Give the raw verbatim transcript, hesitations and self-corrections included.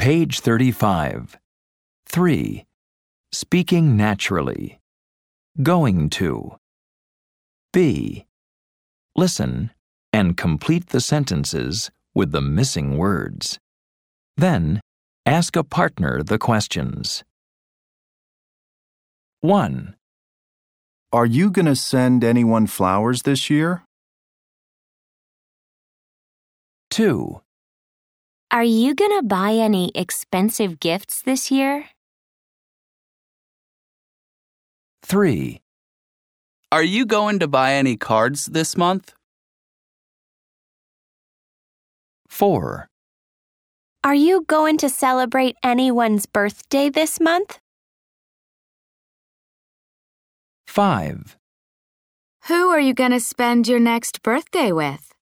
Page thirty-five. three. Speaking naturally. Going to. B. Listen and complete the sentences with the missing words. Then, ask a partner the questions. one. Are you going to send anyone flowers this year? two. Are you gonna buy any expensive gifts this year? three. Are you going to buy any cards this month? four. Are you going to celebrate anyone's birthday this month? five. Who are you going to spend your next birthday with?